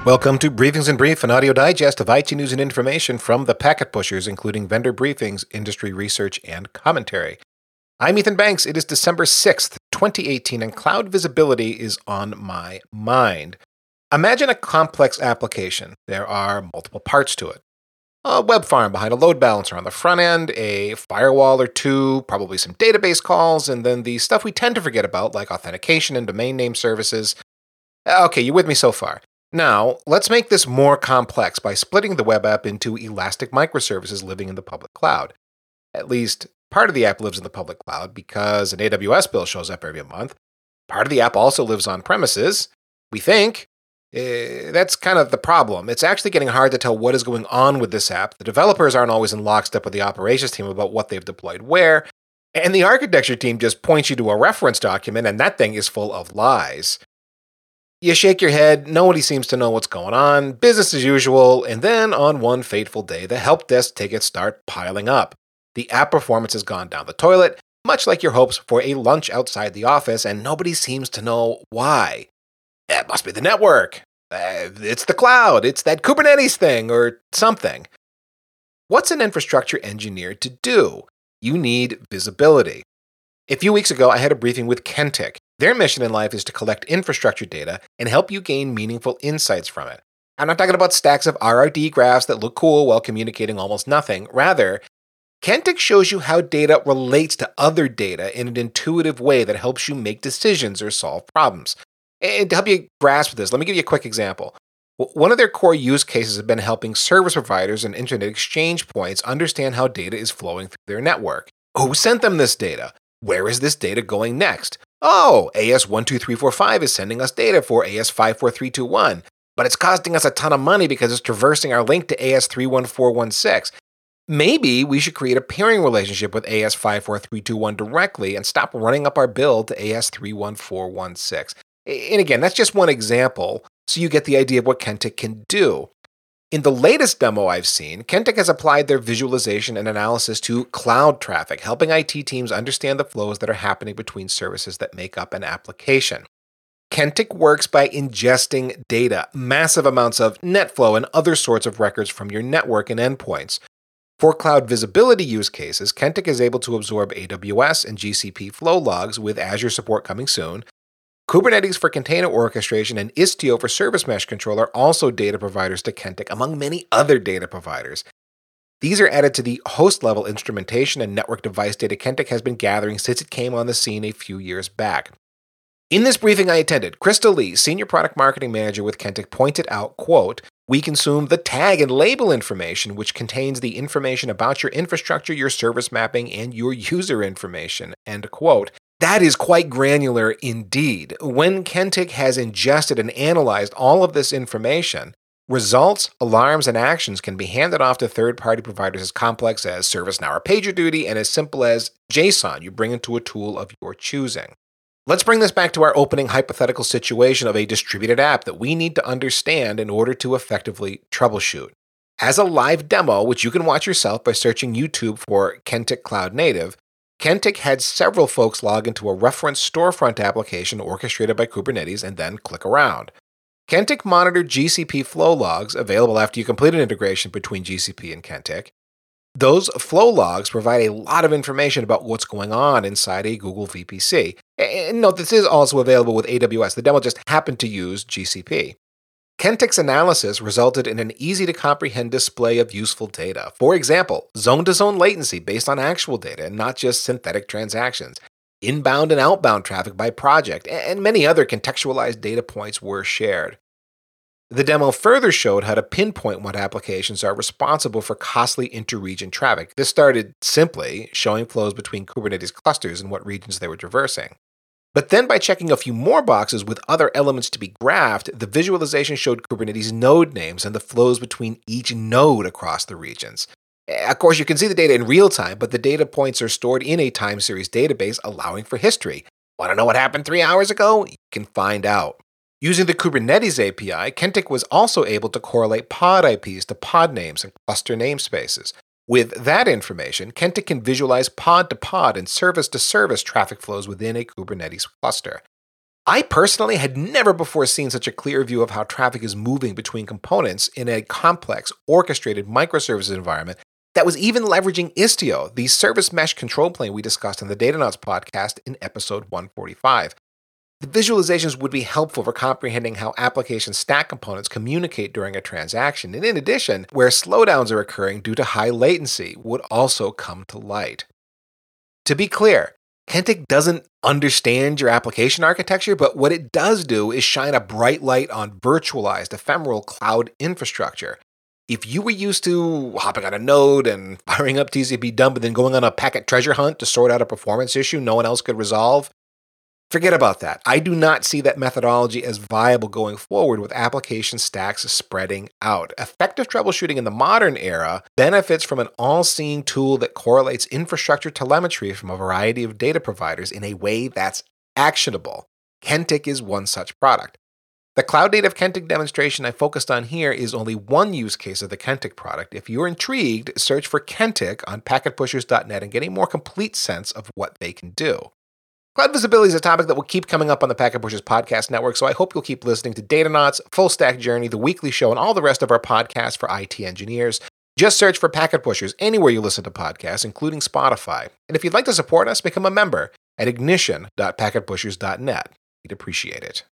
Welcome to Briefings in Brief, an audio digest of IT news and information from the Packet Pushers, including vendor briefings, industry research, and commentary. I'm Ethan Banks. It is December 6th, 2018, and cloud visibility is on my mind. Imagine a complex application. There are multiple parts to it. A web farm behind a load balancer on the front end, a firewall or two, probably some database calls, and then the stuff we tend to forget about, like authentication and domain name services. Okay, you with me so far? Now, let's make this more complex by splitting the web app into elastic microservices living in the public cloud. At least, part of the app lives in the public cloud because an AWS bill shows up every month. Part of the app also lives on premises. We think. That's kind of the problem. It's actually getting hard to tell what is going on with this app. The developers aren't always in lockstep with the operations team about what they've deployed where, and the architecture team just points you to a reference document, and that thing is full of lies. You shake your head, nobody seems to know what's going on, business as usual, and then on one fateful day, the help desk tickets start piling up. The app performance has gone down the toilet, much like your hopes for a lunch outside the office, and nobody seems to know why. It must be the network. It's the cloud. It's that Kubernetes thing or something. What's an infrastructure engineer to do? You need visibility. A few weeks ago, I had a briefing with Kentik. Their mission in life is to collect infrastructure data and help you gain meaningful insights from it. I'm not talking about stacks of RRD graphs that look cool while communicating almost nothing. Rather, Kentik shows you how data relates to other data in an intuitive way that helps you make decisions or solve problems. And to help you grasp this, let me give you a quick example. One of their core use cases has been helping service providers and internet exchange points understand how data is flowing through their network. Who sent them this data? Where is this data going next? Oh, AS12345 is sending us data for AS54321, but it's costing us a ton of money because it's traversing our link to AS31416. Maybe we should create a pairing relationship with AS54321 directly and stop running up our bill to AS31416. And again, that's just one example, so you get the idea of what Kentik can do. In the latest demo I've seen, Kentik has applied their visualization and analysis to cloud traffic, helping IT teams understand the flows that are happening between services that make up an application. Kentik works by ingesting data, massive amounts of NetFlow and other sorts of records from your network and endpoints. For cloud visibility use cases, Kentik is able to absorb AWS and GCP flow logs with Azure support coming soon. Kubernetes for container orchestration and Istio for service mesh control are also data providers to Kentik, among many other data providers. These are added to the host-level instrumentation and network device data Kentik has been gathering since it came on the scene a few years back. In this briefing I attended, Crystal Lee, Senior Product Marketing Manager with Kentik, pointed out, quote, "We consume the tag and label information, which contains the information about your infrastructure, your service mapping, and your user information," end quote. That is quite granular indeed. When Kentik has ingested and analyzed all of this information, results, alarms, and actions can be handed off to third-party providers as complex as ServiceNow or PagerDuty and as simple as JSON you bring into a tool of your choosing. Let's bring this back to our opening hypothetical situation of a distributed app that we need to understand in order to effectively troubleshoot. As a live demo, which you can watch yourself by searching YouTube for Kentik Cloud Native, Kentik had several folks log into a reference storefront application orchestrated by Kubernetes and then click around. Kentik monitored GCP flow logs available after you complete an integration between GCP and Kentik. Those flow logs provide a lot of information about what's going on inside a Google VPC. And note, this is also available with AWS. The demo just happened to use GCP. Kentik's analysis resulted in an easy-to-comprehend display of useful data. For example, zone-to-zone latency based on actual data and not just synthetic transactions, inbound and outbound traffic by project, and many other contextualized data points were shared. The demo further showed how to pinpoint what applications are responsible for costly inter-region traffic. This started simply showing flows between Kubernetes clusters and what regions they were traversing. But then by checking a few more boxes with other elements to be graphed, the visualization showed Kubernetes node names and the flows between each node across the regions. Of course, you can see the data in real time, but the data points are stored in a time series database, allowing for history. Want to know what happened 3 hours ago? You can find out. Using the Kubernetes API, Kentik was also able to correlate pod IPs to pod names and cluster namespaces. With that information, Kentik can visualize pod-to-pod and service-to-service traffic flows within a Kubernetes cluster. I personally had never before seen such a clear view of how traffic is moving between components in a complex, orchestrated microservices environment that was even leveraging Istio, the service mesh control plane we discussed on the Datanauts podcast in episode 145. The visualizations would be helpful for comprehending how application stack components communicate during a transaction, and in addition, where slowdowns are occurring due to high latency would also come to light. To be clear, Kentik doesn't understand your application architecture, but what it does do is shine a bright light on virtualized, ephemeral cloud infrastructure. If you were used to hopping on a node and firing up TCP dump and then going on a packet treasure hunt to sort out a performance issue no one else could resolve, forget about that. I do not see that methodology as viable going forward with application stacks spreading out. Effective troubleshooting in the modern era benefits from an all-seeing tool that correlates infrastructure telemetry from a variety of data providers in a way that's actionable. Kentik is one such product. The cloud-native Kentik demonstration I focused on here is only one use case of the Kentik product. If you're intrigued, search for Kentik on packetpushers.net and get a more complete sense of what they can do. Cloud visibility is a topic that will keep coming up on the Packet Pushers podcast network, so I hope you'll keep listening to Datanauts, Full Stack Journey, The Weekly Show, and all the rest of our podcasts for IT engineers. Just search for Packet Pushers anywhere you listen to podcasts, including Spotify. And if you'd like to support us, become a member at ignition.packetpushers.net. We'd appreciate it.